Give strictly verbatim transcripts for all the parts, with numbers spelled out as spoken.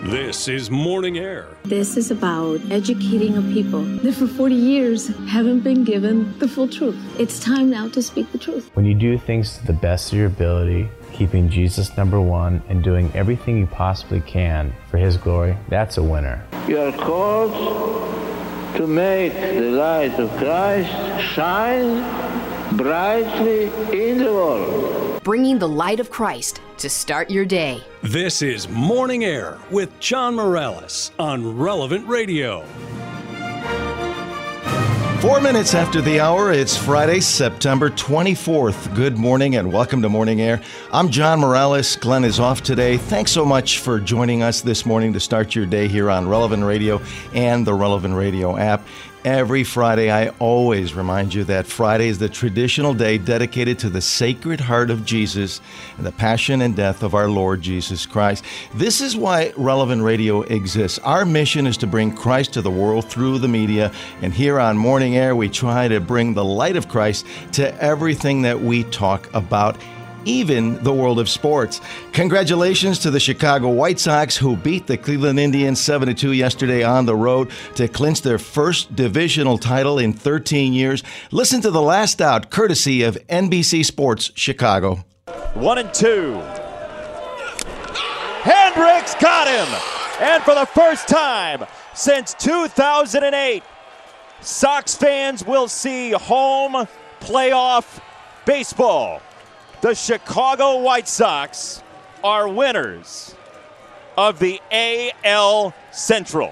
This is Morning Air. This is about educating a people that for forty years haven't been given the full truth. It's time now to speak the truth. When you do things to the best of your ability, keeping Jesus number one and doing everything you possibly can for His glory, that's a winner. You are called to make the light of Christ shine brightly in the world. Bringing the light of Christ to start your day. This is Morning Air with John Morales on Relevant Radio. Four minutes after the hour, it's Friday, September twenty-fourth. Good morning and welcome to Morning Air. I'm John Morales. Glenn is off today. Thanks so much for joining us this morning to start your day here on Relevant Radio and the Relevant Radio app. Every Friday, I always remind you that Friday is the traditional day dedicated to the Sacred Heart of Jesus and the passion and death of our Lord Jesus Christ. This is why Relevant Radio exists. Our mission is to bring Christ to the world through the media, and here on Morning Air, we try to bring the light of Christ to everything that we talk about, even the world of sports. Congratulations to the Chicago White Sox, who beat the Cleveland Indians seven to two yesterday on the road to clinch their first divisional title in thirteen years. Listen to The Last Out, courtesy of N B C Sports Chicago. One and two. Hendricks got him! And for the first time since two thousand eight, Sox fans will see home playoff baseball. The Chicago White Sox are winners of the A L Central.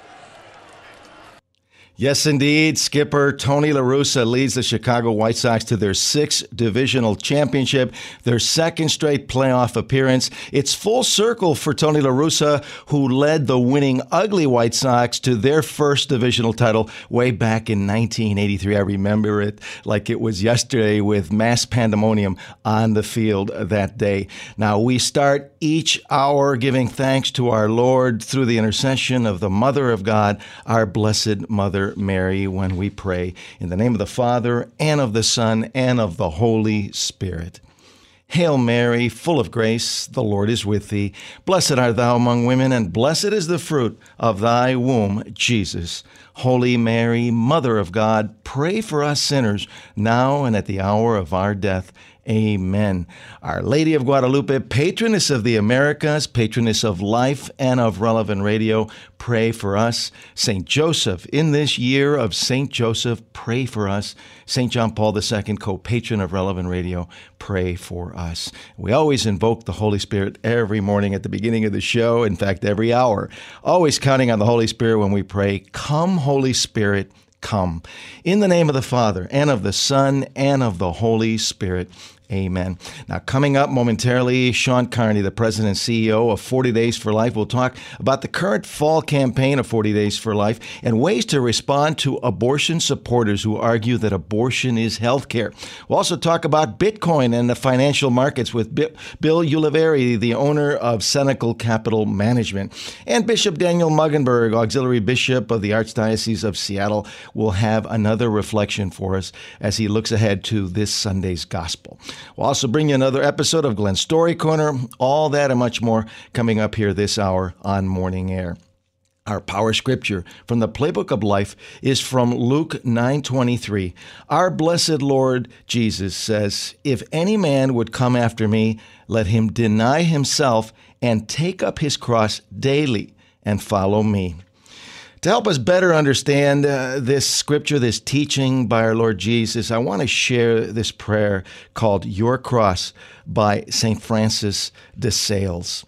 Yes, indeed. Skipper Tony La Russa leads the Chicago White Sox to their sixth divisional championship, their second straight playoff appearance. It's full circle for Tony La Russa, who led the winning ugly White Sox to their first divisional title way back in nineteen eighty-three. I remember it like it was yesterday, with mass pandemonium on the field that day. Now, we start each hour giving thanks to our Lord through the intercession of the Mother of God, our Blessed Mother Mary, when we pray in the name of the Father and of the Son and of the Holy Spirit. Hail Mary, full of grace, the Lord is with thee. Blessed art thou among women, and blessed is the fruit of thy womb, Jesus. Holy Mary, Mother of God, pray for us sinners, now and at the hour of our death. Amen. Our Lady of Guadalupe, patroness of the Americas, patroness of life and of Relevant Radio, pray for us. Saint Joseph, in this year of Saint Joseph, pray for us. Saint John Paul the Second, co-patron of Relevant Radio, pray for us. We always invoke the Holy Spirit every morning at the beginning of the show, in fact, every hour. Always counting on the Holy Spirit when we pray, "Come, Holy Spirit, come." In the name of the Father, and of the Son, and of the Holy Spirit. Amen. Now, coming up momentarily, Sean Carney, the president and C E O of forty Days for Life, will talk about the current fall campaign of forty Days for Life and ways to respond to abortion supporters who argue that abortion is health care. We'll also talk about Bitcoin and the financial markets with B- Bill Ulivari, the owner of Senecal Capital Management. And Bishop Daniel Muggenberg, Auxiliary Bishop of the Archdiocese of Seattle, will have another reflection for us as he looks ahead to this Sunday's Gospel. We'll also bring you another episode of Glenn's Story Corner. All that and much more coming up here this hour on Morning Air. Our power scripture from the Playbook of Life is from Luke nine twenty-three. Our blessed Lord Jesus says, "If any man would come after me, let him deny himself and take up his cross daily and follow me." To help us better understand uh, this scripture, this teaching by our Lord Jesus, I want to share this prayer called Your Cross by Saint Francis de Sales.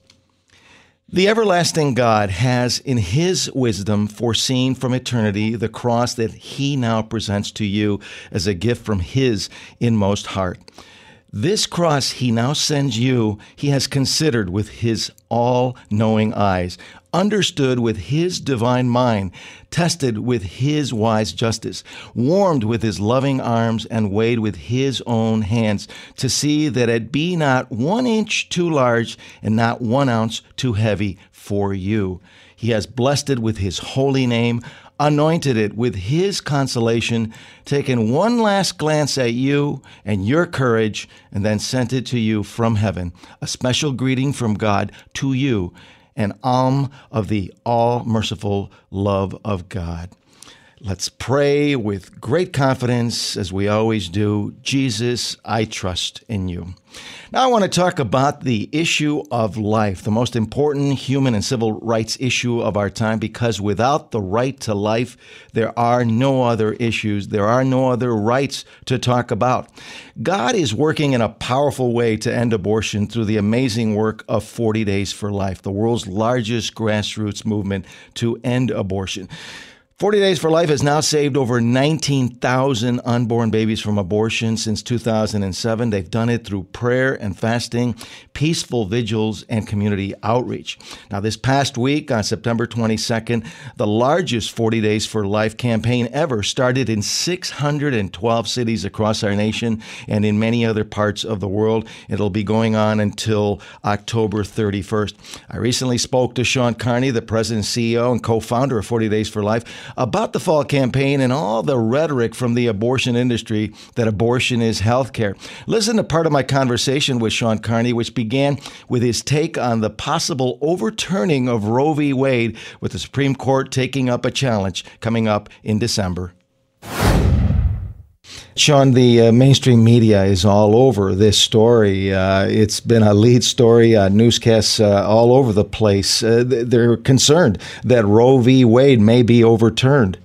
The everlasting God has, in His wisdom, foreseen from eternity the cross that He now presents to you as a gift from His inmost heart. This cross He now sends you, He has considered with His all-knowing eyes, understood with His divine mind, tested with His wise justice, warmed with His loving arms, and weighed with His own hands, to see that it be not one inch too large and not one ounce too heavy for you. He has blessed it with His holy name, anointed it with His consolation, taken one last glance at you and your courage, and then sent it to you from heaven, a special greeting from God to you an alm of the all-merciful love of God. Let's pray with great confidence, as we always do. Jesus, I trust in you. Now I want to talk about the issue of life, the most important human and civil rights issue of our time, because without the right to life, there are no other issues, there are no other rights to talk about. God is working in a powerful way to end abortion through the amazing work of forty days for life, the world's largest grassroots movement to end abortion. forty days for life has now saved over nineteen thousand unborn babies from abortion since two thousand seven. They've done it through prayer and fasting, peaceful vigils, and community outreach. Now, this past week, on September twenty-second, the largest forty days for life campaign ever started in six hundred twelve cities across our nation and in many other parts of the world. It'll be going on until October thirty-first. I recently spoke to Sean Carney, the president, C E O, and co-founder of forty days for life, about the fall campaign and all the rhetoric from the abortion industry that abortion is health care. Listen to part of my conversation with Sean Carney, which began with his take on the possible overturning of Roe v. Wade, with the Supreme Court taking up a challenge coming up in December. Sean, the uh, mainstream media is all over this story. Uh, it's been a lead story, uh, newscasts uh, all over the place. Uh, they're concerned that Roe v. Wade may be overturned.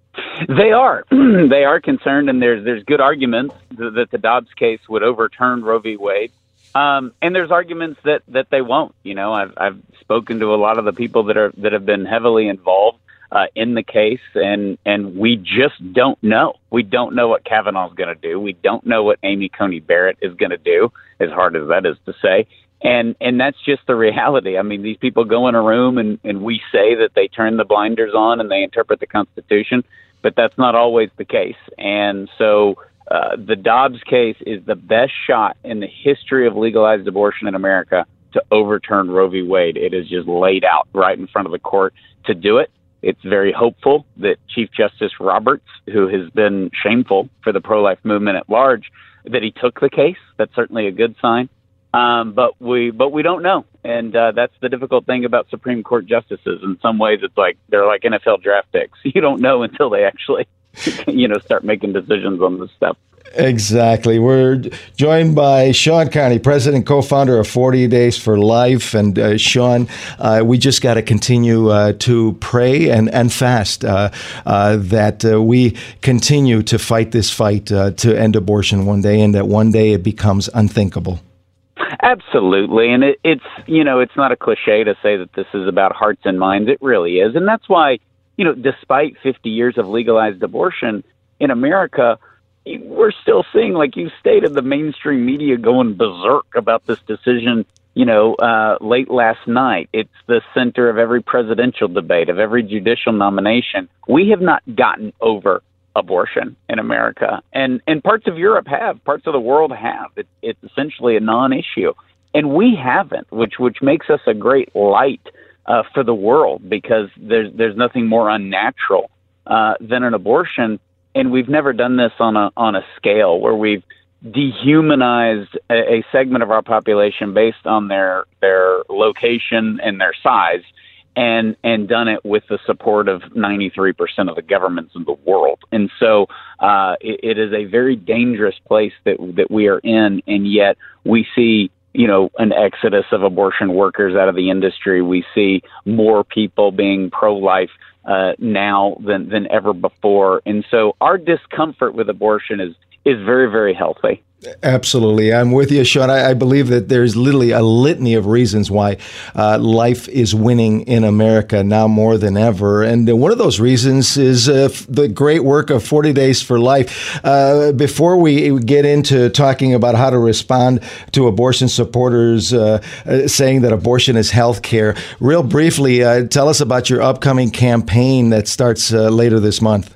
They are. They are concerned, and there's there's good arguments that the Dobbs case would overturn Roe v. Wade. Um, and there's arguments that, that they won't. You know, I've I've spoken to a lot of the people that are that have been heavily involved Uh, in the case, and and we just don't know. We don't know what Kavanaugh's going to do. We don't know what Amy Coney Barrett is going to do, as hard as that is to say. And and that's just the reality. I mean, these people go in a room and, and we say that they turn the blinders on and they interpret the Constitution, but that's not always the case. And so uh, the Dobbs case is the best shot in the history of legalized abortion in America to overturn Roe v. Wade. It is just laid out right in front of the court to do it. It's very hopeful that Chief Justice Roberts, who has been shameful for the pro-life movement at large, that he took the case. That's certainly a good sign. Um, but we but we don't know. And uh, that's the difficult thing about Supreme Court justices. In some ways, it's like they're like N F L draft picks. You don't know until they actually, you know, start making decisions on this stuff. Exactly. We're joined by Sean Carney, president and co-founder of forty days for life. And uh, Sean, uh, we just got to continue uh, to pray and, and fast uh, uh, that uh, we continue to fight this fight uh, to end abortion one day, and that one day it becomes unthinkable. Absolutely. And it, it's, you know, it's not a cliche to say that this is about hearts and minds. It really is. And that's why, you know, despite fifty years of legalized abortion in America, we're still seeing, like you stated, the mainstream media going berserk about this decision, you know, uh, late last night. It's the center of every presidential debate, of every judicial nomination. We have not gotten over abortion in America. And, and parts of Europe have, parts of the world have. It, it's essentially a non-issue. And we haven't, which which makes us a great light uh, for the world, because there's, there's nothing more unnatural uh, than an abortion. And we've never done this on a on a scale where we've dehumanized a, a segment of our population based on their their location and their size, and and done it with the support of ninety-three percent of the governments in the world. And so uh, it, it is a very dangerous place that that we are in, and yet we see, you know, an exodus of abortion workers out of the industry. We see more people being pro-life uh, now than, than ever before. And so our discomfort with abortion is, is very, very healthy. Absolutely. I'm with you, Sean. I, I believe that there's literally a litany of reasons why uh, life is winning in America now more than ever. And uh, one of those reasons is uh, the great work of forty days for life. Uh, before we get into talking about how to respond to abortion supporters uh, uh, saying that abortion is health care, real briefly, uh, tell us about your upcoming campaign that starts uh, later this month.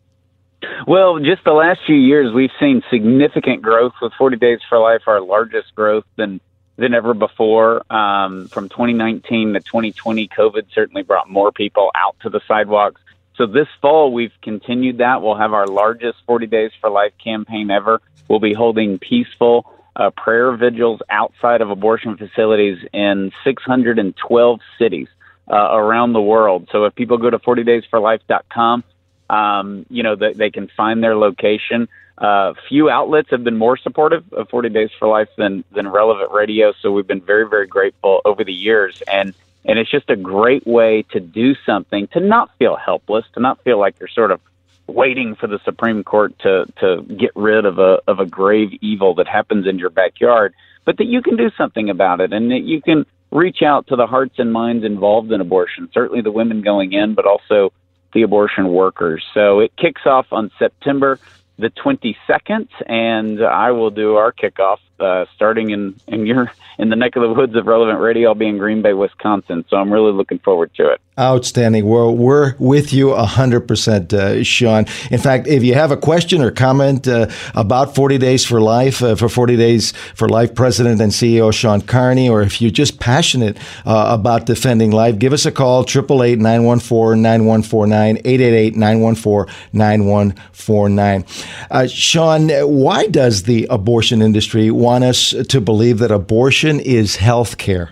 Well, just the last few years, we've seen significant growth with forty days for life, our largest growth than than ever before. Um, from twenty nineteen to twenty twenty, COVID certainly brought more people out to the sidewalks. So this fall, we've continued that. We'll have our largest forty days for life campaign ever. We'll be holding peaceful uh, prayer vigils outside of abortion facilities in six hundred twelve cities uh, around the world. So if people go to forty days for life dot com, um, you know, they, they can find their location. Uh, few outlets have been more supportive of forty days for life than, than Relevant Radio. So we've been very, very grateful over the years. And, and it's just a great way to do something, to not feel helpless, to not feel like you're sort of waiting for the Supreme Court to, to get rid of a, of a grave evil that happens in your backyard, but that you can do something about it, and that you can reach out to the hearts and minds involved in abortion, certainly the women going in, but also the abortion workers. So it kicks off on September the twenty-second, and I will do our kickoff uh, starting in, in your in the neck of the woods of Relevant Radio. I'll be in Green Bay, Wisconsin, so I'm really looking forward to it. Outstanding. Well, we're with you one hundred percent, uh, Sean. In fact, if you have a question or comment uh, about forty days for Life, uh, for forty days for Life President and C E O Sean Carney, or if you're just passionate uh, about defending life, give us a call, eight eight eight, nine one four, nine one four nine, eight eight eight, nine one four, nine one four nine. Uh, Sean, why does the abortion industry want us to believe that abortion is health care?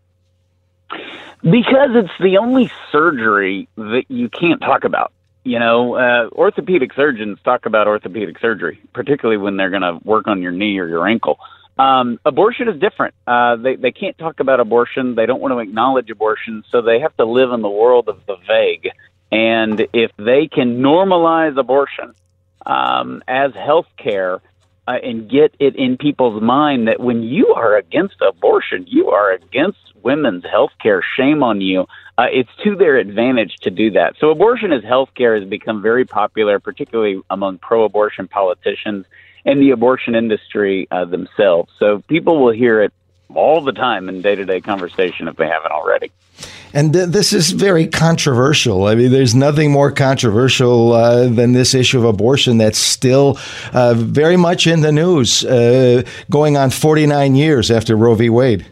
Because it's the only surgery that you can't talk about. You know, uh, orthopedic surgeons talk about orthopedic surgery, particularly when they're going to work on your knee or your ankle. Um, abortion is different. Uh, they, they can't talk about abortion. They don't want to acknowledge abortion, so they have to live in the world of the vague. And if they can normalize abortion um, as health care, Uh, and get it in people's mind that when you are against abortion, you are against women's health care. Shame on you. Uh, it's to their advantage to do that. So abortion as health care has become very popular, particularly among pro-abortion politicians and the abortion industry uh, themselves. So people will hear it all the time in day-to-day conversation if they haven't already. And th- this is very controversial. I mean, there's nothing more controversial uh, than this issue of abortion that's still uh, very much in the news, uh, going on forty-nine years after Roe v. Wade.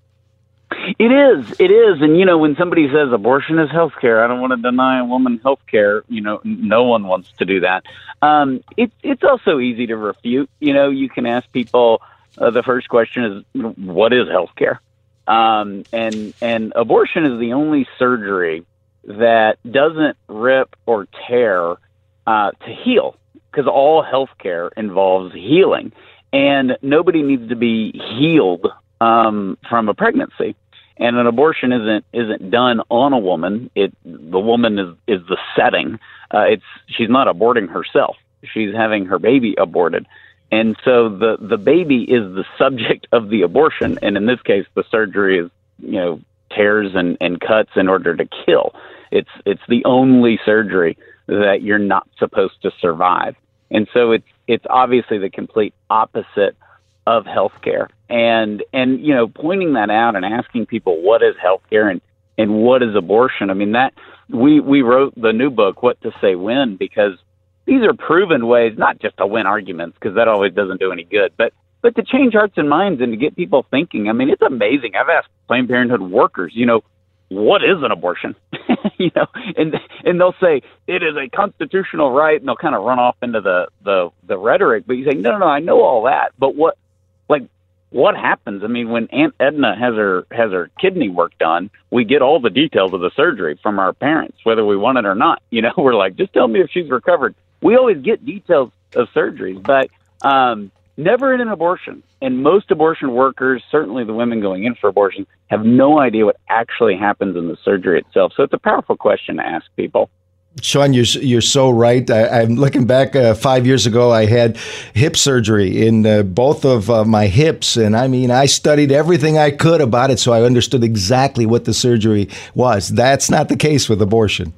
It is. It is. And, you know, when somebody says abortion is health care, I don't want to deny a woman health care. You know, no one wants to do that. Um, it, it's also easy to refute. You know, you can ask people, uh, the first question is, what is health care? Um, and, and abortion is the only surgery that doesn't rip or tear uh, to heal, because all healthcare involves healing, and nobody needs to be healed um, from a pregnancy. And an abortion isn't isn't done on a woman. It the woman is is the setting. Uh, it's she's not aborting herself. She's having her baby aborted. And so the, the baby is the subject of the abortion. And in this case, the surgery is, you know, tears and, and cuts in order to kill. It's it's the only surgery that you're not supposed to survive. And so it's it's obviously the complete opposite of healthcare. And, and you know, pointing that out and asking people what is healthcare and, and what is abortion, I mean, that we, we wrote the new book, What to Say When, because these are proven ways, not just to win arguments, because that always doesn't do any good, but but to change hearts and minds and to get people thinking. I mean, it's amazing. I've asked Planned Parenthood workers, you know, what is an abortion? you know, and and they'll say it is a constitutional right, and they'll kind of run off into the, the, the rhetoric. But you say, no, no, no, I know all that. But what, like, what happens? I mean, when Aunt Edna has her has her kidney work done, we get all the details of the surgery from our parents, whether we want it or not. You know, we're like, just tell me if she's recovered. We always get details of surgeries, but um, never in an abortion. And most abortion workers, certainly the women going in for abortion, have no idea what actually happens in the surgery itself. So it's a powerful question to ask people. Sean, you're, you're so right. I, I'm looking back uh, five years ago, I had hip surgery in uh, both of uh, my hips. And I mean, I studied everything I could about it, so I understood exactly what the surgery was. That's not the case with abortion.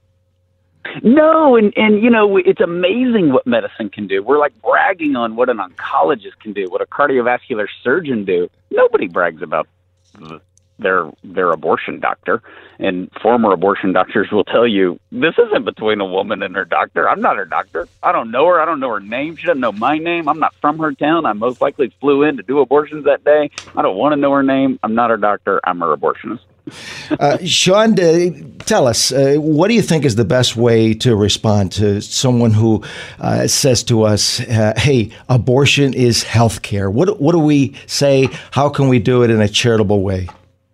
No, and, and, you know, it's amazing what medicine can do. We're like bragging on what an oncologist can do, what a cardiovascular surgeon do. Nobody brags about their their abortion doctor, and former abortion doctors will tell you, this isn't between a woman and her doctor. I'm not her doctor. I don't know her. I don't know her name. She doesn't know my name. I'm not from her town. I most likely flew in to do abortions that day. I don't want to know her name. I'm not her doctor. I'm her abortionist. Uh, Sean, uh, tell us, uh, what do you think is the best way to respond to someone who uh, says to us, uh, hey, abortion is health care? What, what do we say? How can we do it in a charitable way?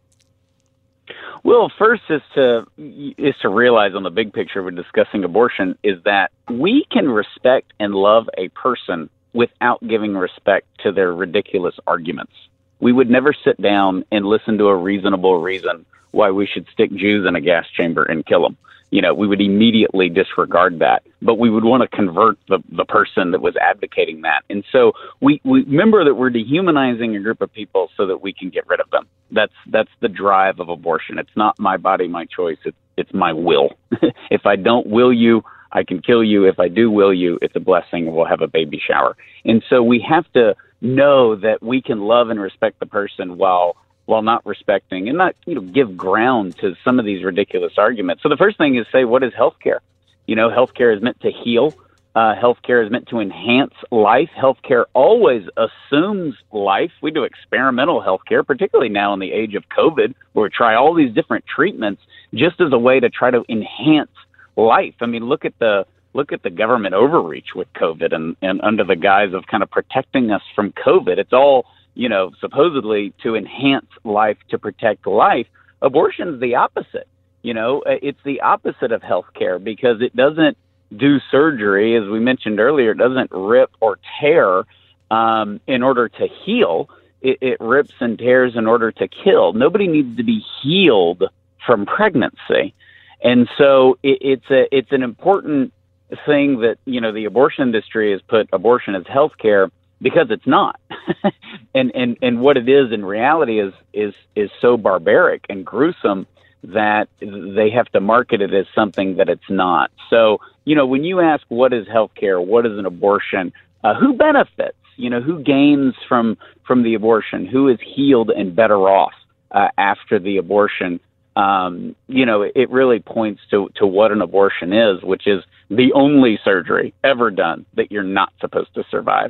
Well, first is to is to realize on the big picture when discussing abortion is that we can respect and love a person without giving respect to their ridiculous arguments. We would never sit down and listen to a reasonable reason why we should stick Jews in a gas chamber and kill them. You know, we would immediately disregard that, but we would want to convert the, the person that was advocating that. And so we, we remember that we're dehumanizing a group of people so that we can get rid of them. That's that's the drive of abortion. It's not my body, my choice. It's, it's my will. If I don't will you, I can kill you. If I do will you, it's a blessing. We'll have a baby shower. And so we have to know that we can love and respect the person while while not respecting and not, you know, give ground to some of these ridiculous arguments. So the first thing is say, what is healthcare? You know, healthcare is meant to heal. Uh, healthcare is meant to enhance life. Healthcare always assumes life. We do experimental healthcare, particularly now in the age of COVID, where we try all these different treatments just as a way to try to enhance life. I mean, look at the look at the government overreach with COVID and, and under the guise of kind of protecting us from COVID. It's all, you know, supposedly to enhance life, to protect life. Abortion is the opposite. You know, it's the opposite of healthcare because it doesn't do surgery, as we mentioned earlier. It doesn't rip or tear um, in order to heal. It, it rips and tears in order to kill. Nobody needs to be healed from pregnancy. And so it, it's a it's an important thing that, you know, the abortion industry has put abortion as healthcare because it's not. and, and and what it is in reality is is is so barbaric and gruesome that they have to market it as something that it's not. So, you know, when you ask what is healthcare, what is an abortion, uh, who benefits? You know, who gains from from the abortion? Who is healed and better off uh, after the abortion? Um, you know, it really points to, to what an abortion is, which is the only surgery ever done that you're not supposed to survive.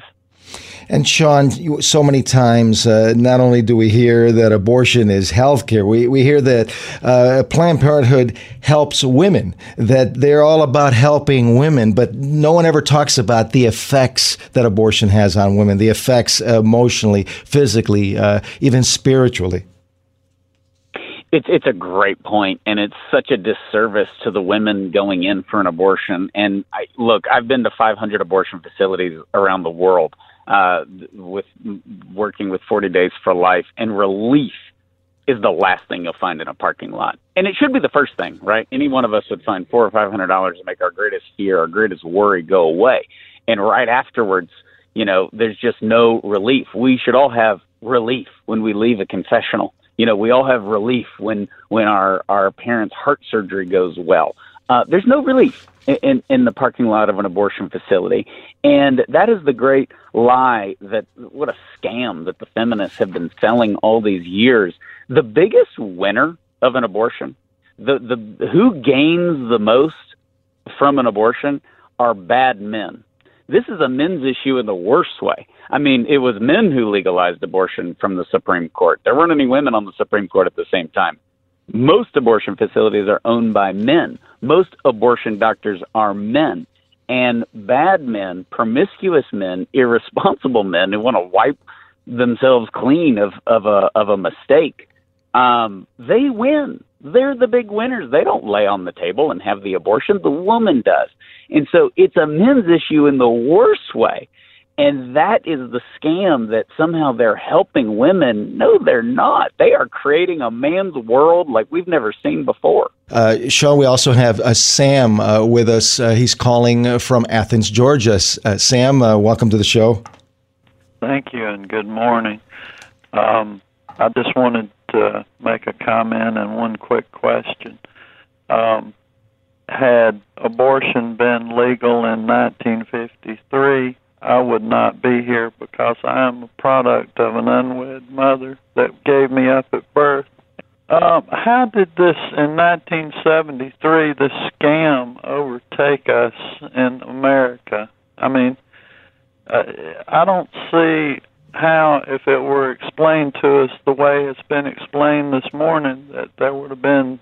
And Sean, you, so many times, uh, not only do we hear that abortion is healthcare, we, we hear that uh, Planned Parenthood helps women, that they're all about helping women, but no one ever talks about the effects that abortion has on women, the effects emotionally, physically, uh, even spiritually. It's it's a great point, and it's such a disservice to the women going in for an abortion. And I, look, I've been to five hundred abortion facilities around the world, uh, with working with forty Days for Life, and relief is the last thing you'll find in a parking lot. And it should be the first thing, right? Any one of us would find four or five hundred dollars to make our greatest fear, our greatest worry go away. And right afterwards, you know, there's just no relief. We should all have relief when we leave a confessional. You know, we all have relief when when our, our parents' heart surgery goes well. Uh, there's no relief in, in, in the parking lot of an abortion facility. And that is the great lie that, what a scam that the feminists have been selling all these years. The biggest winner of an abortion, the, the who gains the most from an abortion are bad men. This is a men's issue in the worst way. I mean, it was men who legalized abortion from the Supreme Court. There weren't any women on the Supreme Court at the same time. Most abortion facilities are owned by men. Most abortion doctors are men. And bad men, promiscuous men, irresponsible men who want to wipe themselves clean of, of a of a mistake, um, they win. They're the big winners. They don't lay on the table and have the abortion. The woman does. And so it's a men's issue in the worst way. And that is the scam that somehow they're helping women. No, they're not. They are creating a man's world like we've never seen before. Uh, Sean, we also have uh, Sam uh, with us. Uh, he's calling from Athens, Georgia. Uh, Sam, uh, welcome to the show. Thank you, and good morning. Um, I just wanted to make a comment and one quick question. Um, had abortion been legal in nineteen fifty-three, I would not be here because I am a product of an unwed mother that gave me up at birth. Um, how did this, in nineteen seventy-three, this scam overtake us in America? I mean, uh, I don't see how, if it were explained to us the way it's been explained this morning, that that would have been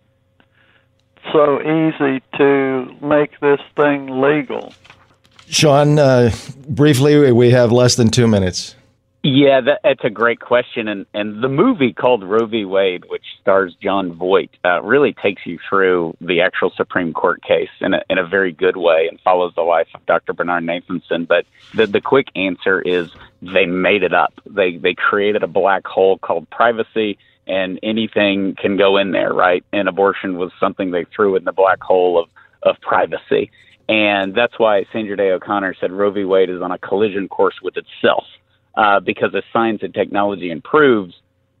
so easy to make this thing legal. Sean, uh, briefly, we have less than two minutes. Yeah, that, that's a great question. And, and the movie called Roe v. Wade, which stars John Voight, uh, really takes you through the actual Supreme Court case in a, in a very good way and follows the life of Doctor Bernard Nathanson. But the, the quick answer is they made it up. They, they created a black hole called privacy, and anything can go in there, right? And abortion was something they threw in the black hole of, of privacy. And that's why Sandra Day O'Connor said Roe v. Wade is on a collision course with itself. Uh, because as science and technology improves,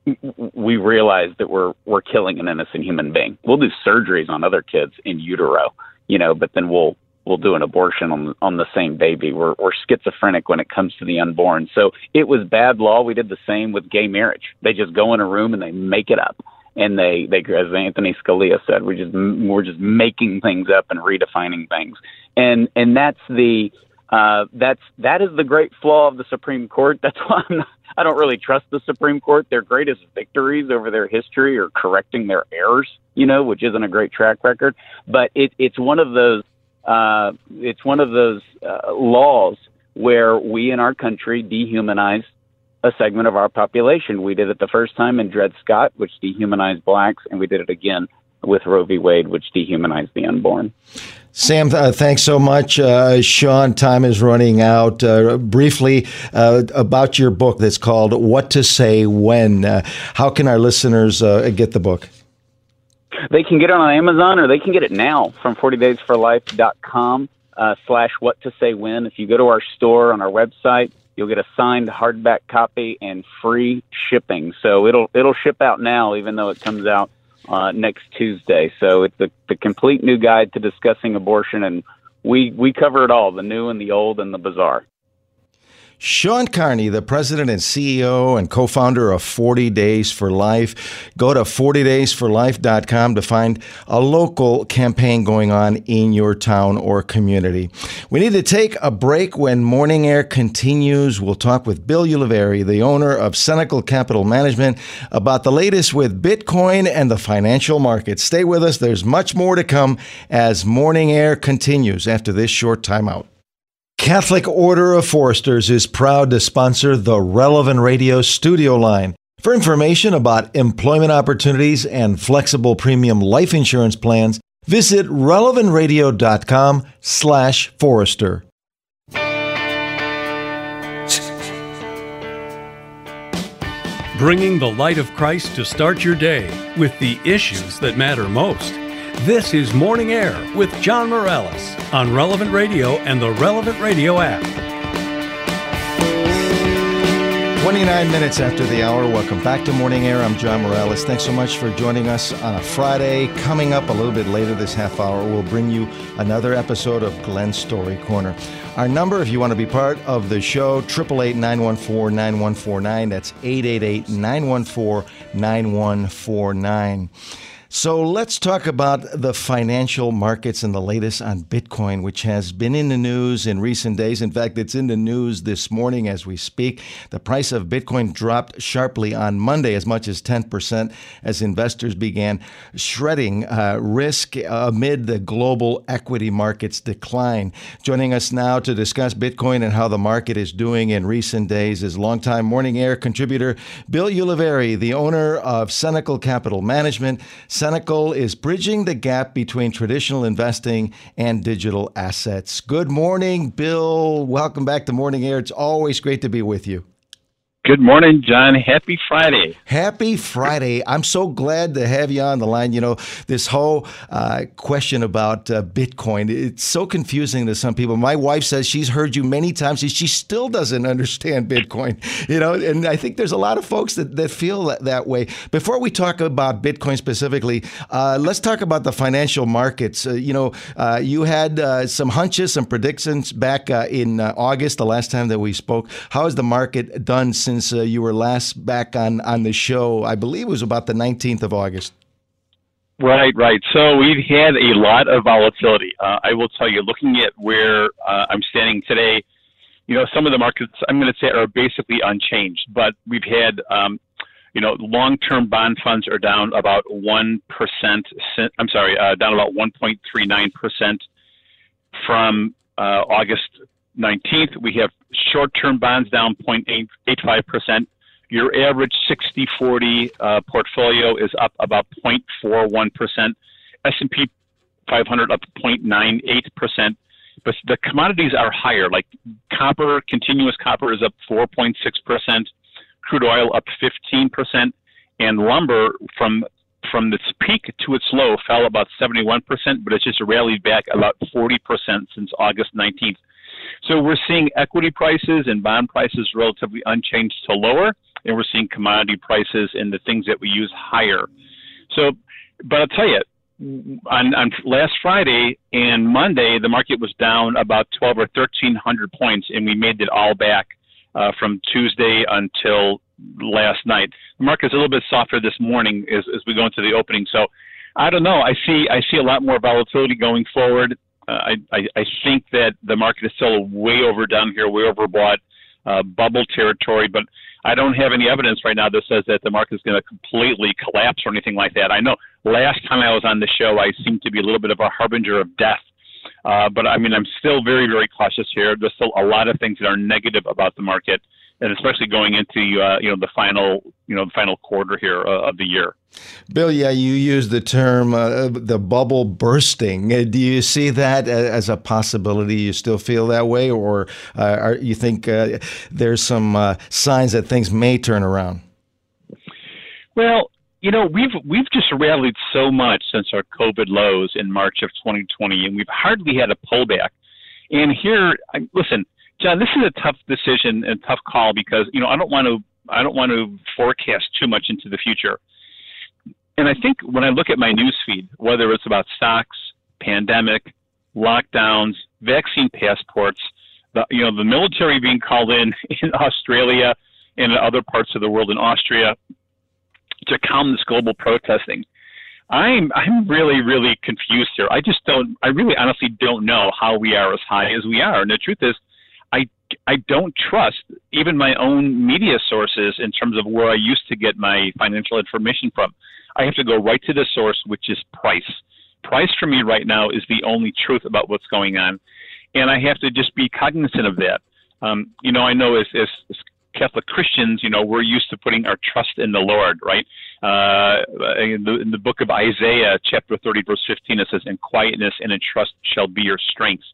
we realize that we're we're killing an innocent human being. We'll do surgeries on other kids in utero, you know, but then we'll we'll do an abortion on on the same baby. We're we're schizophrenic when it comes to the unborn. So it was bad law. We did the same with gay marriage. They just go in a room and they make it up, and they they as Anthony Scalia said, we just we're just making things up and redefining things, and and that's the. Uh, that's that is the great flaw of the Supreme Court. That's why I'm not, I don't really trust the Supreme Court. Their greatest victories over their history are correcting their errors, you know, which isn't a great track record. But it, it's one of those uh, it's one of those uh, laws where we in our country dehumanize a segment of our population. We did it the first time in Dred Scott, which dehumanized blacks, and we did it again with Roe v. Wade, which dehumanized the unborn. Sam, uh, thanks so much. Uh, Sean, time is running out. Uh, briefly, uh, about your book that's called What to Say When. Uh, how can our listeners uh, get the book? They can get it on Amazon, or they can get it now from forty days for life dot com uh, slash what to say when. If you go to our store on our website, you'll get a signed hardback copy and free shipping. So it'll it'll ship out now, even though it comes out Uh, next Tuesday. So it's the, the complete new guide to discussing abortion, and we we cover it all, the new and the old and the bizarre. Sean Carney, the president and C E O and co-founder of forty days for life. Go to forty days for life dot com to find a local campaign going on in your town or community. We need to take a break. When Morning Air continues, we'll talk with Bill Ulivari, the owner of Senecal Capital Management, about the latest with Bitcoin and the financial markets. Stay with us. There's much more to come as Morning Air continues after this short timeout. Catholic Order of Foresters is proud to sponsor the Relevant Radio studio line. For information about employment opportunities and flexible premium life insurance plans, visit relevant radio dot com slash forester. Bringing the light of Christ to start your day with the issues that matter most. This is Morning Air with John Morales on Relevant Radio and the Relevant Radio app. twenty-nine minutes after the hour. Welcome back to Morning Air. I'm John Morales. Thanks so much for joining us on a Friday. Coming up a little bit later this half hour, we'll bring you another episode of Glenn's Story Corner. Our number, if you want to be part of the show, eight eight eight, nine one four, nine one four nine. That's eight eight eight, nine one four, nine one four nine. So let's talk about the financial markets and the latest on Bitcoin, which has been in the news in recent days. In fact, it's in the news this morning as we speak. The price of Bitcoin dropped sharply on Monday, as much as ten percent, as investors began shredding uh, risk amid the global equity markets decline. Joining us now to discuss Bitcoin and how the market is doing in recent days is longtime Morning Air contributor Bill Ulivari, the owner of Senecal Capital Management. Senecal is bridging the gap between traditional investing and digital assets. Good morning, Bill. Welcome back to Morning Air. It's always great to be with you. Good morning, John. Happy Friday. Happy Friday. I'm so glad to have you on the line. You know, this whole uh, question about uh, Bitcoin, it's so confusing to some people. My wife says she's heard you many times and she still doesn't understand Bitcoin. You know, and I think there's a lot of folks that, that feel that, that way. Before we talk about Bitcoin specifically, uh, let's talk about the financial markets. Uh, you know, uh, you had uh, some hunches, some predictions back uh, in uh, August, the last time that we spoke. How has the market done since Since uh, you were last back on, on the show? I believe it was about the nineteenth of August. Right, right. So we've had a lot of volatility. Uh, I will tell you, looking at where uh, I'm standing today, you know, some of the markets, I'm going to say, are basically unchanged, but we've had, um, you know, long-term bond funds are down about one percent. I'm sorry, uh, down about one point three nine percent from uh, August nineteenth. We have short-term bonds down zero point eight five percent. Your average sixty forty uh, portfolio is up about zero point four one percent. S and P five hundred up zero point nine eight percent. But the commodities are higher, like copper, continuous copper is up four point six percent. Crude oil up fifteen percent, and lumber from from its peak to its low fell about seventy-one percent, but it's just rallied back about forty percent since August nineteenth. So we're seeing equity prices and bond prices relatively unchanged to lower, and we're seeing commodity prices and the things that we use higher. So, but I'll tell you, on, on last Friday and Monday, the market was down about twelve or thirteen hundred points, and we made it all back Uh, from Tuesday until last night. The market's a little bit softer this morning as, as we go into the opening. So I don't know. I see I see a lot more volatility going forward. Uh, I, I, I think that the market is still way overdone here, way overbought, uh, bubble territory. But I don't have any evidence right now that says that the market is going to completely collapse or anything like that. I know last time I was on the show, I seemed to be a little bit of a harbinger of death. Uh, but I mean, I'm still very, very cautious here. There's still a lot of things that are negative about the market, and especially going into uh, you know the final you know the final quarter here uh, of the year. Bill, yeah, you used the term uh, the bubble bursting. Uh, do you see that as a possibility? You still feel that way, or uh, are, you think uh, there's some uh, signs that things may turn around? Well, you know, we've we've just rallied so much since our COVID lows in March of twenty twenty, and we've hardly had a pullback. And here, I, listen, John, this is a tough decision and tough call because you know I don't want to I don't want to forecast too much into the future. And I think when I look at my news feed, whether it's about stocks, pandemic, lockdowns, vaccine passports, the, you know, the military being called in in Australia and in other parts of the world, in Austria, to calm this global protesting, I'm I'm really, really confused here. I just don't, I really honestly don't know how we are as high as we are. And the truth is, I, I don't trust even my own media sources in terms of where I used to get my financial information from. I have to go right to the source, which is price. Price for me right now is the only truth about what's going on. And I have to just be cognizant of that. Um, you know, I know as, as, as Catholic Christians, you know, we're used to putting our trust in the Lord, right? Uh, in, the, in the book of Isaiah, chapter thirty, verse fifteen, it says, "In quietness and in trust shall be your strength."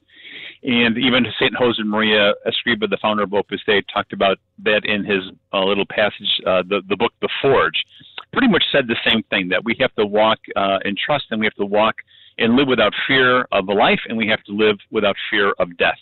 And even Saint Josemaria Escriba, the founder of Opus Dei, talked about that in his uh, little passage, uh, the, the book, The Forge. Pretty much said the same thing, that we have to walk uh, in trust, and we have to walk and live without fear of life, and we have to live without fear of death.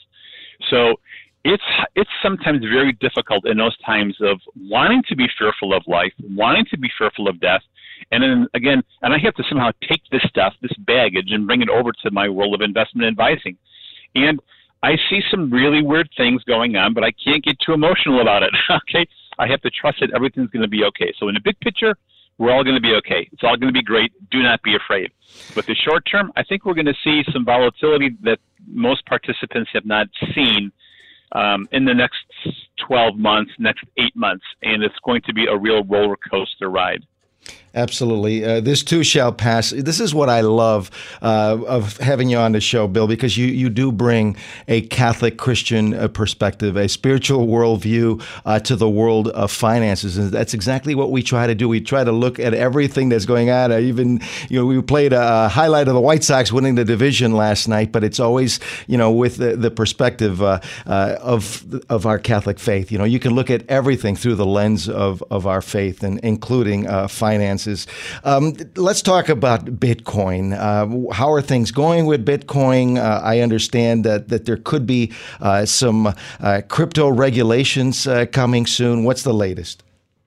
So it's it's sometimes very difficult in those times of wanting to be fearful of life, wanting to be fearful of death, and then again, and I have to somehow take this stuff, this baggage, and bring it over to my world of investment advising. And I see some really weird things going on, but I can't get too emotional about it, okay? I have to trust that everything's going to be okay. So in the big picture, we're all going to be okay. It's all going to be great. Do not be afraid. But the short term, I think we're going to see some volatility that most participants have not seen um, in the next twelve months, next eight months. And it's going to be a real roller coaster ride. Absolutely. Uh, this too shall pass. This is what I love uh, of having you on the show, Bill, because you, you do bring a Catholic Christian uh, perspective, a spiritual worldview uh, to the world of finances. And that's exactly what we try to do. We try to look at everything that's going on. Uh, even, you know, we played a highlight of the White Sox winning the division last night, but it's always, you know, with the, the perspective uh, uh, of of our Catholic faith. You know, you can look at everything through the lens of, of our faith, and including uh, finances. Um, let's talk about Bitcoin. Uh, how are things going with Bitcoin? Uh, I understand that, that there could be uh, some uh, crypto regulations uh, coming soon. What's the latest?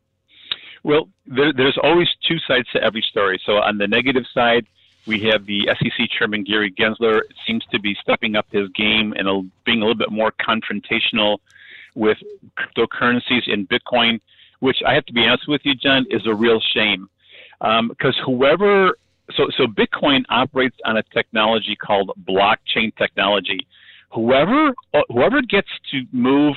Well, there, there's always two sides to every story. So on the negative side, we have the S E C chairman, Gary Gensler, seems to be stepping up his game and a, being a little bit more confrontational with cryptocurrencies in Bitcoin, which I have to be honest with you, John, is a real shame. Because um, whoever, so, so Bitcoin operates on a technology called blockchain technology. whoever whoever gets to move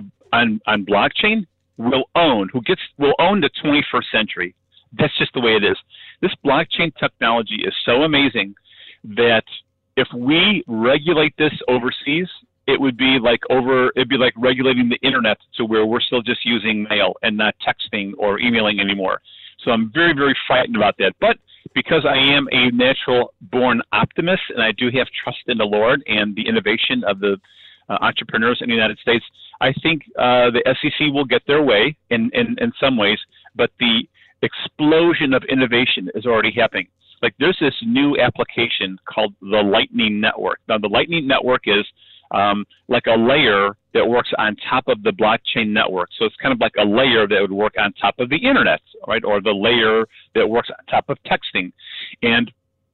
on on blockchain will own who gets will own the twenty-first century. That's just the way it is. This blockchain technology is so amazing that if we regulate this overseas, it would be like over it'd be like regulating the internet to where we're still just using mail and not texting or emailing anymore. So I'm very, very frightened about that. But because I am a natural born optimist and I do have trust in the Lord and the innovation of the uh, entrepreneurs in the United States, I think uh, the S E C will get their way in, in, in some ways, but the explosion of innovation is already happening. Like there's this new application called the Lightning Network. Now the Lightning Network is um, like a layer that works on top of the blockchain network. So it's kind of like a layer that would work on top of the internet, right? Or the layer that works on top of texting. And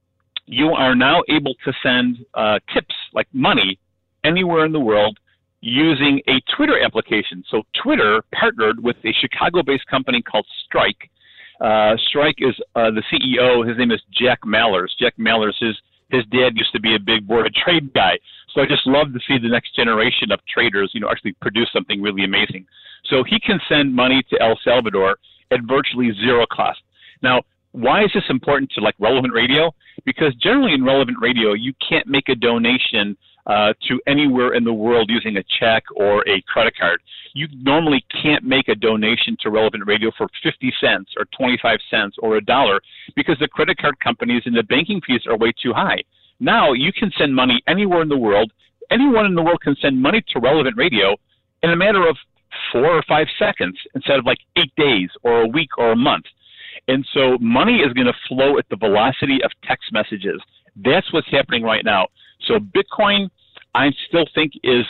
you are now able to send uh, tips like money anywhere in the world using a Twitter application. So Twitter partnered with a Chicago-based company called Strike. Uh, Strike is uh, the C E O. His name is Jack Mallers. Jack Mallers, his, his dad used to be a big board of trade guy. So I just love to see the next generation of traders, you know, actually produce something really amazing. So he can send money to El Salvador at virtually zero cost. Now, why is this important to like Relevant Radio? Because generally in Relevant Radio, you can't make a donation uh, to anywhere in the world using a check or a credit card. You normally can't make a donation to Relevant Radio for fifty cents or twenty-five cents or a dollar because the credit card companies and the banking fees are way too high. Now you can send money anywhere in the world. Anyone in the world can send money to Relevant Radio in a matter of four or five seconds instead of like eight days or a week or a month. And so money is going to flow at the velocity of text messages. That's what's happening right now. So Bitcoin, I still think, is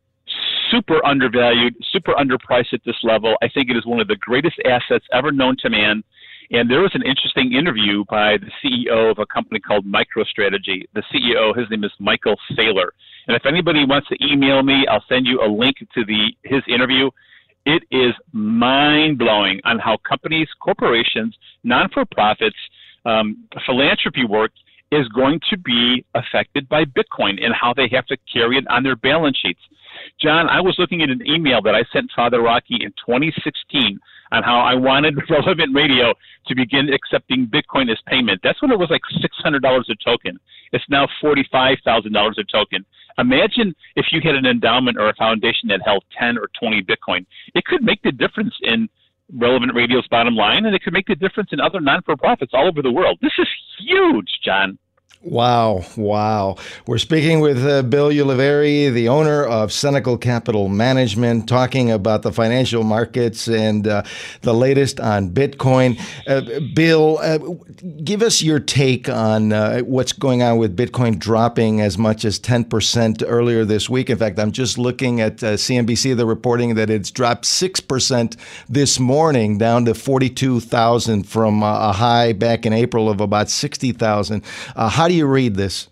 super undervalued, super underpriced at this level. I think it is one of the greatest assets ever known to man. And there was an interesting interview by the C E O of a company called MicroStrategy. The C E O, his name is Michael Saylor. And if anybody wants to email me, I'll send you a link to the his interview. It is mind-blowing on how companies, corporations, non-for-profits, um, philanthropy work is going to be affected by Bitcoin and how they have to carry it on their balance sheets. John, I was looking at an email that I sent Father Rocky in twenty sixteen on how I wanted Relevant Radio to begin accepting Bitcoin as payment. That's when it was like six hundred dollars a token. It's now forty-five thousand dollars a token. Imagine if you had an endowment or a foundation that held ten or twenty Bitcoin. It could make the difference in Relevant Radio's bottom line, and it could make the difference in other non-for-profits all over the world. This is huge, John. Wow, wow. We're speaking with uh, Bill Ulivari, the owner of Senecal Capital Management, talking about the financial markets and uh, the latest on Bitcoin. Uh, Bill, uh, give us your take on uh, what's going on with Bitcoin dropping as much as ten percent earlier this week. In fact, I'm just looking at uh, C N B C, they're reporting that it's dropped six percent this morning, down to forty-two thousand from uh, a high back in April of about sixty thousand. Uh, how do you read this?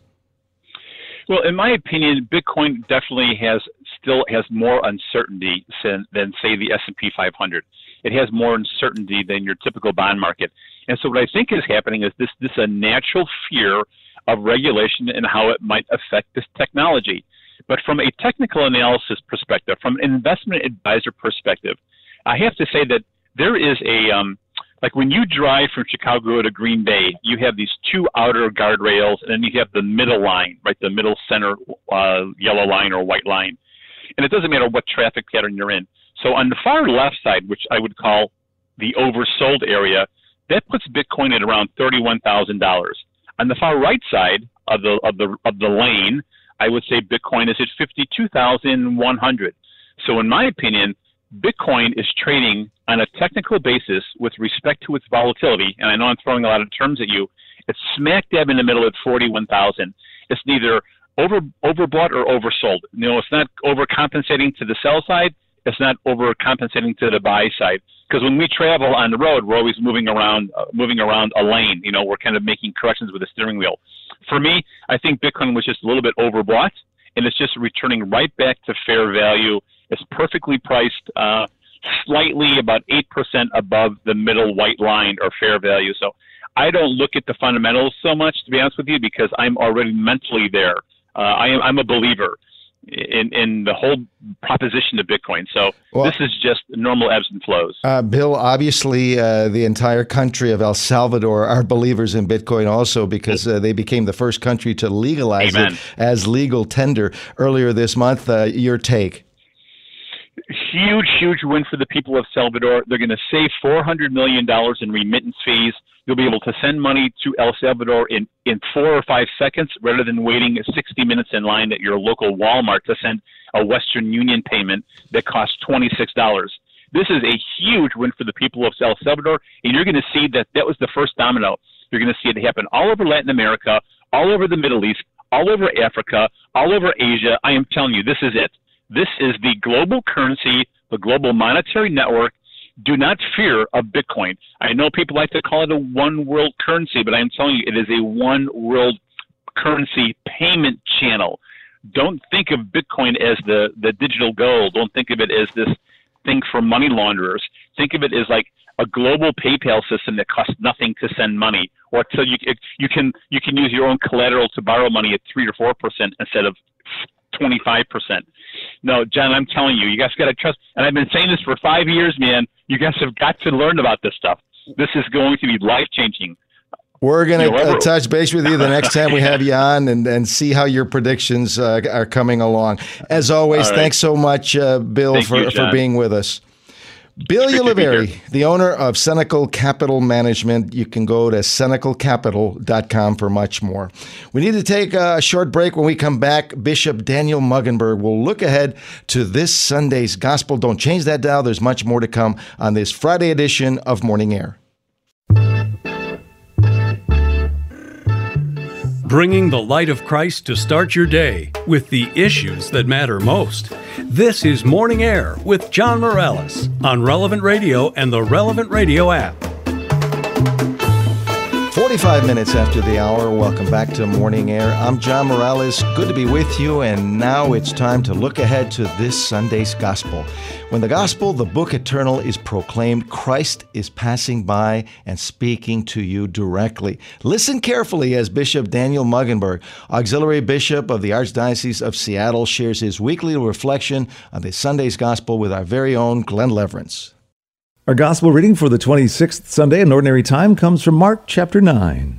Well, in my opinion, Bitcoin definitely has still has more uncertainty than, than say, the S and P five hundred. It has more uncertainty than your typical bond market. And so what I think is happening is this, this a natural fear of regulation and how it might affect this technology. But from a technical analysis perspective, from an investment advisor perspective, I have to say that there is a um, like when you drive from Chicago to Green Bay, you have these two outer guardrails, and then you have the middle line, right, the middle center uh, yellow line or white line. And it doesn't matter what traffic pattern you're in. So on the far left side, which I would call the oversold area, that puts Bitcoin at around thirty-one thousand dollars. On the far right side of the of the of the lane, I would say Bitcoin is at fifty-two thousand one hundred dollars. So in my opinion, Bitcoin is trading on a technical basis with respect to its volatility, and I know I'm throwing a lot of terms at you. It's smack dab in the middle at forty-one thousand. It's neither over overbought or oversold. You know, it's not overcompensating to the sell side. It's not overcompensating to the buy side. Because when we travel on the road, we're always moving around, uh, moving around a lane. You know, we're kind of making corrections with the steering wheel. For me, I think Bitcoin was just a little bit overbought, and it's just returning right back to fair value. It's perfectly priced, uh, slightly about eight percent above the middle white line or fair value. So I don't look at the fundamentals so much, to be honest with you, because I'm already mentally there. Uh, I am, I'm a believer. in, in the whole proposition of Bitcoin. So well, this is just normal ebbs and flows. Uh, Bill, obviously uh, the entire country of El Salvador are believers in Bitcoin also because uh, they became the first country to legalize Amen. it as legal tender earlier this month. Uh, your take? Huge, huge win for the people of Salvador. They're going to save four hundred million dollars in remittance fees. You'll be able to send money to El Salvador in, in four or five seconds rather than waiting sixty minutes in line at your local Walmart to send a Western Union payment that costs twenty-six dollars. This is a huge win for the people of El Salvador, and you're going to see that that was the first domino. You're going to see it happen all over Latin America, all over the Middle East, all over Africa, all over Asia. I am telling you, this is it. This is the global currency, the global monetary network. Do not fear of Bitcoin. I know people like to call it a one world currency, but I'm telling you, it is a one world currency payment channel. Don't think of Bitcoin as the, the digital gold. Don't think of it as this thing for money launderers. Think of it as like a global PayPal system that costs nothing to send money, or so you you can you can use your own collateral to borrow money at three or four percent instead of twenty-five percent. No, John, I'm telling you, you guys got to trust. And I've been saying this for five years, man. You guys have got to learn about this stuff. This is going to be life-changing. We're going to you know, uh, touch base with you the next time we have you on and, and see how your predictions uh, are coming along. As always, right. Thanks so much, uh, Bill, Thank for, you, for being with us. Bill Ulivari, the owner of Senecal Capital Management. You can go to senecal capital dot com for much more. We need to take a short break. When we come back, Bishop Daniel Muggenberg will look ahead to this Sunday's gospel. Don't change that dial. There's much more to come on this Friday edition of Morning Air. Bringing the light of Christ to start your day with the issues that matter most. This is Morning Air with John Morales on Relevant Radio and the Relevant Radio app. forty-five minutes after the hour, welcome back to Morning Air. I'm John Morales. Good to be with you, and now it's time to look ahead to this Sunday's gospel. When the gospel, the book eternal, is proclaimed, Christ is passing by and speaking to you directly. Listen carefully as Bishop Daniel Muggenberg, Auxiliary Bishop of the Archdiocese of Seattle, shares his weekly reflection on this Sunday's gospel with our very own Glenn Leverance. Our gospel reading for the twenty-sixth Sunday in Ordinary Time comes from Mark chapter nine.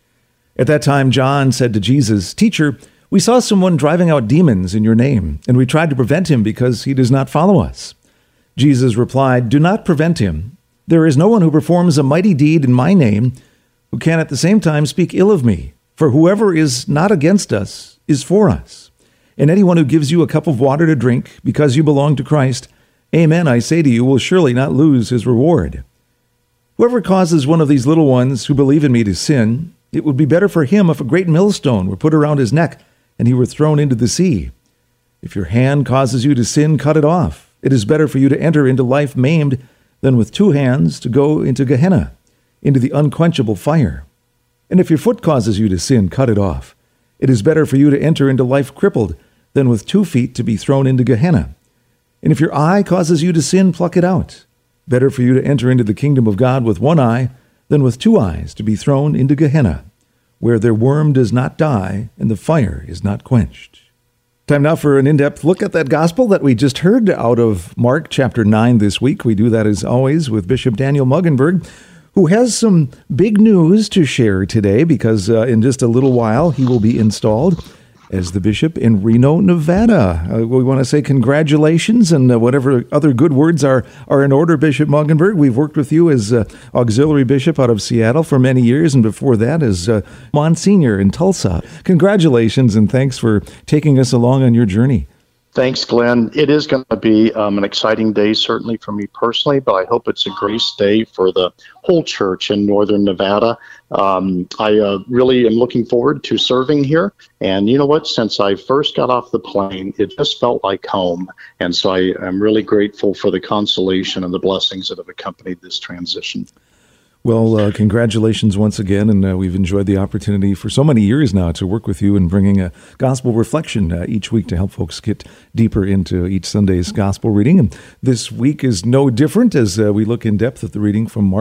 At that time, John said to Jesus, "Teacher, we saw someone driving out demons in your name, and we tried to prevent him because he does not follow us." Jesus replied, "Do not prevent him. There is no one who performs a mighty deed in my name who can at the same time speak ill of me. For whoever is not against us is for us. And anyone who gives you a cup of water to drink because you belong to Christ, amen, I say to you, will surely not lose his reward. Whoever causes one of these little ones who believe in me to sin, it would be better for him if a great millstone were put around his neck and he were thrown into the sea. If your hand causes you to sin, cut it off. It is better for you to enter into life maimed than with two hands to go into Gehenna, into the unquenchable fire. And if your foot causes you to sin, cut it off. It is better for you to enter into life crippled than with two feet to be thrown into Gehenna. And if your eye causes you to sin, pluck it out. Better for you to enter into the kingdom of God with one eye than with two eyes to be thrown into Gehenna, where their worm does not die and the fire is not quenched." Time now for an in-depth look at that gospel that we just heard out of Mark chapter nine this week. We do that as always with Bishop Daniel Muggenberg, who has some big news to share today because uh, in just a little while he will be installed as the bishop in Reno, Nevada. Uh, we want to say congratulations and uh, whatever other good words are, are in order, Bishop Muggenberg. We've worked with you as uh, auxiliary bishop out of Seattle for many years, and before that as uh, Monsignor in Tulsa. Congratulations, and thanks for taking us along on your journey. Thanks, Glenn. It is going to be um, an exciting day, certainly for me personally, but I hope it's a grace day for the whole church in northern Nevada. Um, I uh, really am looking forward to serving here. And you know what? Since I first got off the plane, it just felt like home. And so I am really grateful for the consolation and the blessings that have accompanied this transition. Well, uh, congratulations once again, and uh, we've enjoyed the opportunity for so many years now to work with you in bringing a gospel reflection uh, each week to help folks get deeper into each Sunday's gospel reading. And this week is no different as uh, we look in depth at the reading from Mark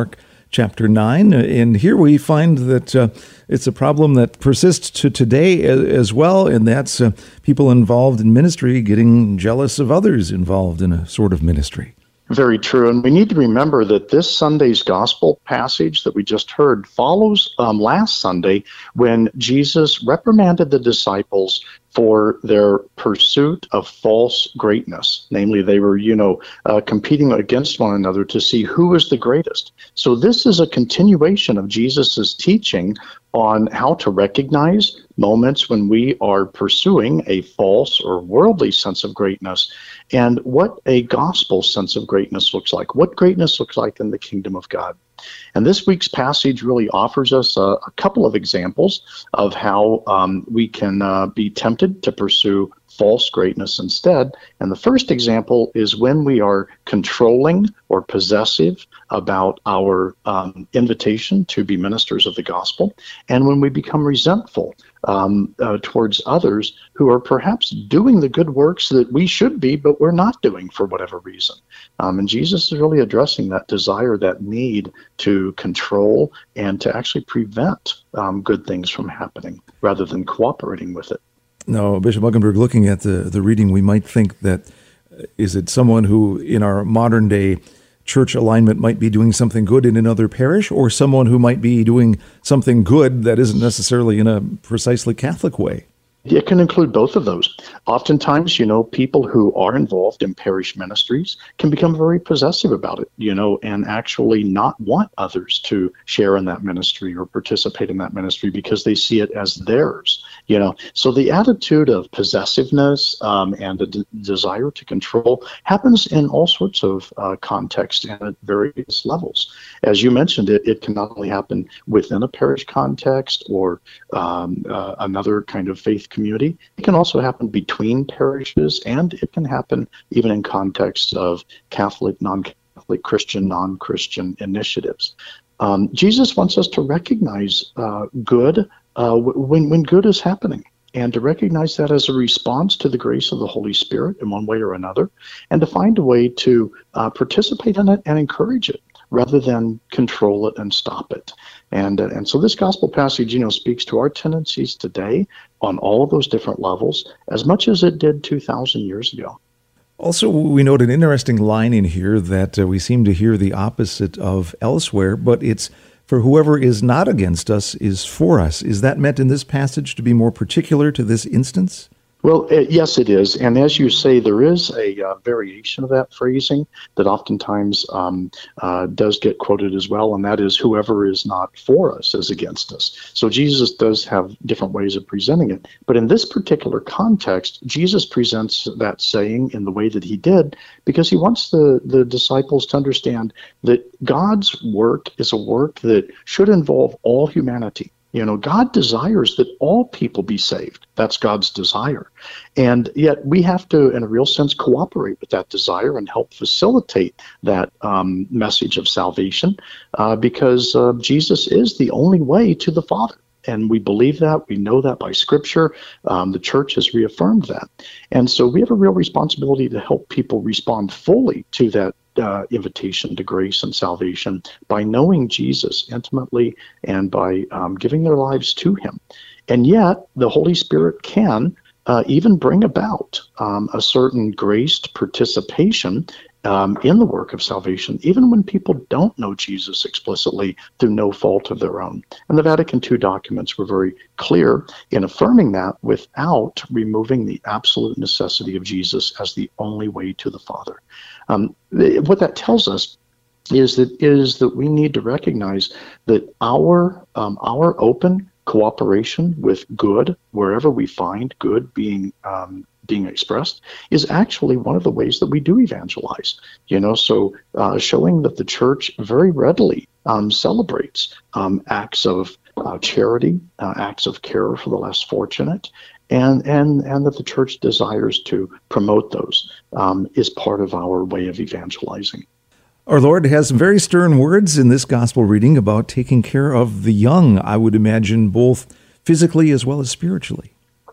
chapter nine. And here we find that uh, it's a problem that persists to today as well, and that's uh, people involved in ministry getting jealous of others involved in a sort of ministry. Very true. And we need to remember that this Sunday's gospel passage that we just heard follows um, last Sunday when Jesus reprimanded the disciples for their pursuit of false greatness. Namely, they were, you know, uh, competing against one another to see who was the greatest. So this is a continuation of Jesus's teaching on how to recognize moments when we are pursuing a false or worldly sense of greatness and what a gospel sense of greatness looks like, what greatness looks like in the kingdom of God. And this week's passage really offers us a, a couple of examples of how um, we can uh, be tempted to pursue false greatness instead. And the first example is when we are controlling or possessive about our um, invitation to be ministers of the gospel, and when we become resentful um, uh, towards others who are perhaps doing the good works that we should be, but we're not doing for whatever reason. Um, and Jesus is really addressing that desire, that need to control and to actually prevent um, good things from happening rather than cooperating with it. Now, Bishop Muggenberg, looking at the, the reading, we might think that, uh, is it someone who in our modern day church alignment might be doing something good in another parish, or someone who might be doing something good that isn't necessarily in a precisely Catholic way? It can include both of those. Oftentimes, you know, people who are involved in parish ministries can become very possessive about it, you know, and actually not want others to share in that ministry or participate in that ministry because they see it as theirs, you know. So the attitude of possessiveness um, and the d- desire to control happens in all sorts of uh, contexts and at various levels. As you mentioned, it, it can not only happen within a parish context or um, uh, another kind of faith community. It can also happen between parishes, and it can happen even in contexts of Catholic, non-Catholic, Christian, non-Christian initiatives. Um, Jesus wants us to recognize uh, good uh, when, when good is happening, and to recognize that as a response to the grace of the Holy Spirit in one way or another, and to find a way to uh, participate in it and encourage it, rather than control it and stop it. And uh, and so this gospel passage, you know, speaks to our tendencies today on all of those different levels as much as it did two thousand years ago. Also, we note an interesting line in here that uh, we seem to hear the opposite of elsewhere, but it's for whoever is not against us is for us. Is that meant in this passage to be more particular to this instance? Well, uh, yes, it is. And as you say, there is a uh, variation of that phrasing that oftentimes um, uh, does get quoted as well, and that is whoever is not for us is against us. So Jesus does have different ways of presenting it. But in this particular context, Jesus presents that saying in the way that he did because he wants the, the disciples to understand that God's work is a work that should involve all humanity. You know, God desires that all people be saved. That's God's desire. And yet we have to, in a real sense, cooperate with that desire and help facilitate that um, message of salvation uh, because uh, Jesus is the only way to the Father. And we believe that. We know that by Scripture. Um, the church has reaffirmed that. And so we have a real responsibility to help people respond fully to that Uh, invitation to grace and salvation by knowing Jesus intimately and by um, giving their lives to him. And yet, the Holy Spirit can uh, even bring about um, a certain graced participation um, in the work of salvation, even when people don't know Jesus explicitly through no fault of their own. And the Vatican Two documents were very clear in affirming that without removing the absolute necessity of Jesus as the only way to the Father. Um, what that tells us is that is that we need to recognize that our um, our open cooperation with good, wherever we find good being um, being expressed, is actually one of the ways that we do evangelize. You know, so uh, showing that the church very readily um, celebrates um, acts of uh, charity, uh, acts of care for the less fortunate. And, and and that the church desires to promote those um, is part of our way of evangelizing. Our Lord has some very stern words in this gospel reading about taking care of the young, I would imagine, both physically as well as spiritually.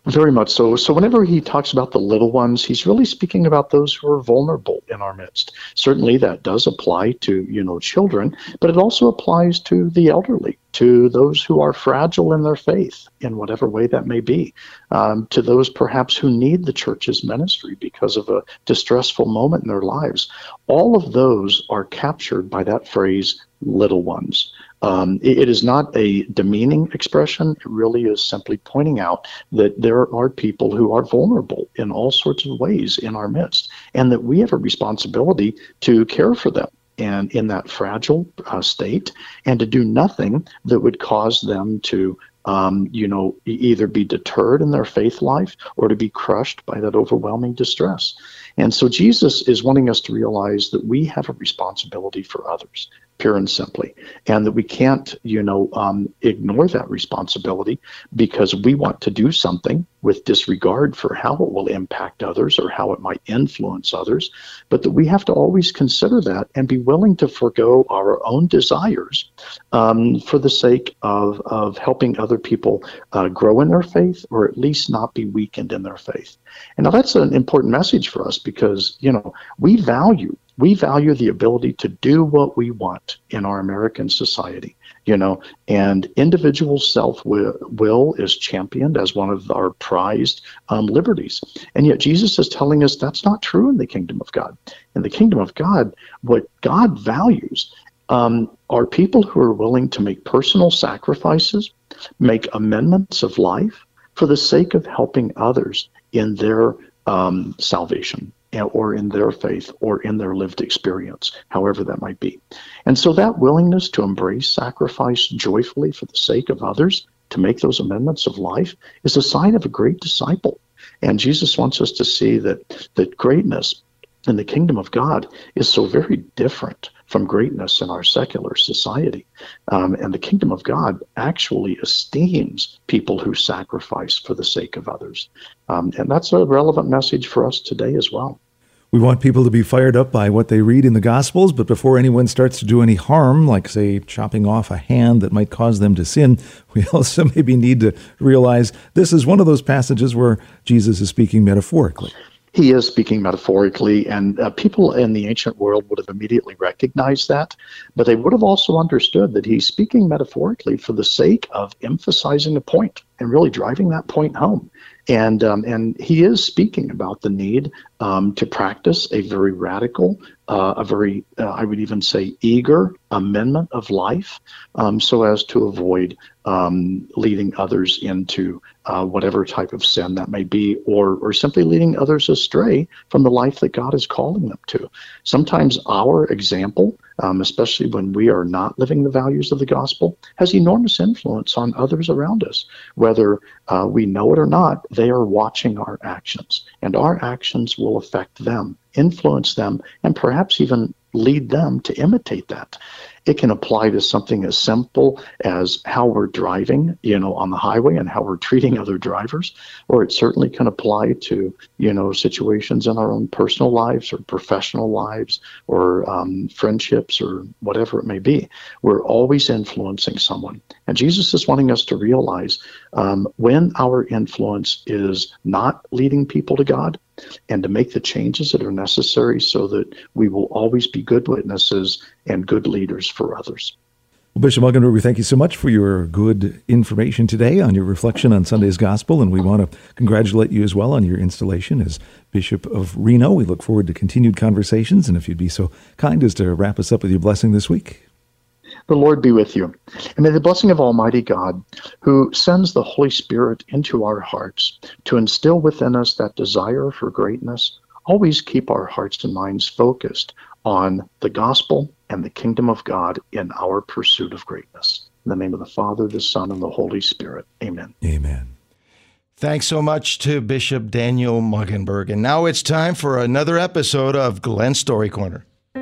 Very much so. So whenever he talks about the little ones, he's really speaking about those who are vulnerable in our midst. Certainly that does apply to, you know, children, but it also applies to the elderly, to those who are fragile in their faith in whatever way that may be, um, to those perhaps who need the church's ministry because of a distressful moment in their lives. All of those are captured by that phrase, little ones. Um, it, it is not a demeaning expression. It really is simply pointing out that there are people who are vulnerable in all sorts of ways in our midst, and that we have a responsibility to care for them and in that fragile uh, state, and to do nothing that would cause them to Um, you know, either be deterred in their faith life or to be crushed by that overwhelming distress. And so Jesus is wanting us to realize that we have a responsibility for others, pure and simply, and that we can't, you know, um, ignore that responsibility because we want to do something with disregard for how it will impact others or how it might influence others, but that we have to always consider that and be willing to forego our own desires um, for the sake of, of helping other people uh, grow in their faith, or at least not be weakened in their faith. And now that's an important message for us because, you know, we value We value the ability to do what we want in our American society, you know, and individual self-will is championed as one of our prized um, liberties. And yet Jesus is telling us that's not true in the kingdom of God. In the kingdom of God, what God values um, are people who are willing to make personal sacrifices, make amendments of life for the sake of helping others in their um, salvation, or in their faith, or in their lived experience, however that might be. And so that willingness to embrace sacrifice joyfully for the sake of others, to make those amendments of life, is a sign of a great disciple. And Jesus wants us to see that, that greatness in the kingdom of God is so very different from greatness in our secular society. Um, and the kingdom of God actually esteems people who sacrifice for the sake of others. Um, and that's a relevant message for us today as well. We want people to be fired up by what they read in the Gospels, but before anyone starts to do any harm, like, say, chopping off a hand that might cause them to sin, we also maybe need to realize this is one of those passages where Jesus is speaking metaphorically. He is speaking metaphorically, and uh, people in the ancient world would have immediately recognized that, but they would have also understood that he's speaking metaphorically for the sake of emphasizing a point and really driving that point home. And um, and he is speaking about the need um, to practice a very radical, uh, a very, uh, I would even say, eager amendment of life, um, so as to avoid um, leading others into uh, whatever type of sin that may be, or or simply leading others astray from the life that God is calling them to. Sometimes our example, um, especially when we are not living the values of the gospel, has enormous influence on others around us. Whether uh, we know it or not, they are watching our actions, and our actions will affect them, influence them, and perhaps even lead them to imitate that. It can apply to something as simple as how we're driving, you know, on the highway and how we're treating other drivers, or it certainly can apply to, you know, situations in our own personal lives or professional lives or um, friendships or whatever it may be. We're always influencing someone. And Jesus is wanting us to realize um, when our influence is not leading people to God, and to make the changes that are necessary so that we will always be good witnesses and good leaders for others. Well, Bishop Muggenberg, we thank you so much for your good information today on your reflection on Sunday's Gospel, and we want to congratulate you as well on your installation as Bishop of Reno. We look forward to continued conversations, and if you'd be so kind as to wrap us up with your blessing this week. The Lord be with you. And may the blessing of Almighty God, who sends the Holy Spirit into our hearts to instill within us that desire for greatness, always keep our hearts and minds focused on the gospel and the kingdom of God in our pursuit of greatness. In the name of the Father, the Son, and the Holy Spirit. Amen. Amen. Thanks so much to Bishop Daniel Muggenberg. And now it's time for another episode of Glenn's Story Corner.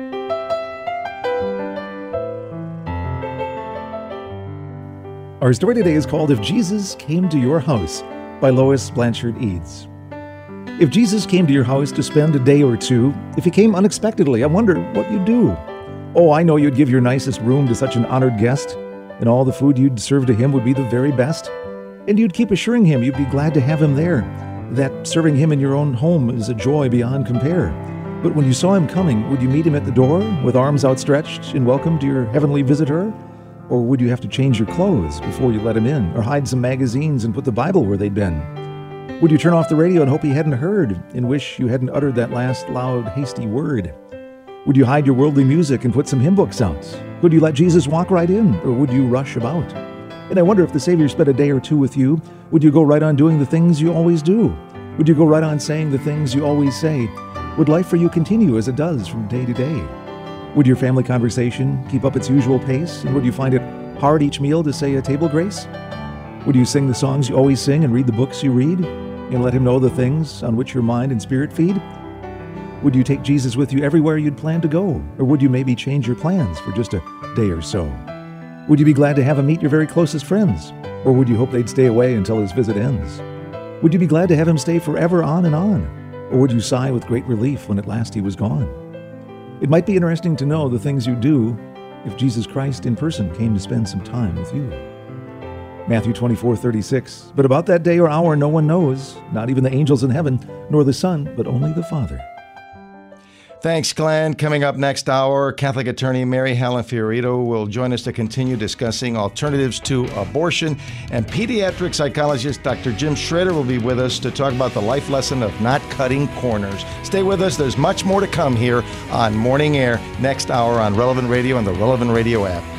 Our story today is called If Jesus Came to Your House by Lois Blanchard Eads. If Jesus came to your house to spend a day or two, if he came unexpectedly, I wonder what you'd do. Oh, I know you'd give your nicest room to such an honored guest, and all the food you'd serve to him would be the very best. And you'd keep assuring him you'd be glad to have him there, that serving him in your own home is a joy beyond compare. But when you saw him coming, would you meet him at the door with arms outstretched in welcome to your heavenly visitor? Or would you have to change your clothes before you let him in, or hide some magazines and put the Bible where they'd been? Would you turn off the radio and hope he hadn't heard, and wish you hadn't uttered that last loud, hasty word? Would you hide your worldly music and put some hymn books out? Would you let Jesus walk right in, or would you rush about? And I wonder if the Savior spent a day or two with you, would you go right on doing the things you always do? Would you go right on saying the things you always say? Would life for you continue as it does from day to day? Would your family conversation keep up its usual pace, and would you find it hard each meal to say a table grace? Would you sing the songs you always sing and read the books you read, and let him know the things on which your mind and spirit feed? Would you take Jesus with you everywhere you'd plan to go, or would you maybe change your plans for just a day or so? Would you be glad to have him meet your very closest friends, or would you hope they'd stay away until his visit ends? Would you be glad to have him stay forever on and on, or would you sigh with great relief when at last he was gone? It might be interesting to know the things you'd do if Jesus Christ in person came to spend some time with you. Matthew twenty-four thirty-six, but about that day or hour no one knows, not even the angels in heaven, nor the Son, but only the Father. Thanks, Glenn. Coming up next hour, Catholic attorney Mary Helen Fiorito will join us to continue discussing alternatives to abortion. And pediatric psychologist Doctor Jim Schrader will be with us to talk about the life lesson of not cutting corners. Stay with us. There's much more to come here on Morning Air next hour on Relevant Radio and the Relevant Radio app.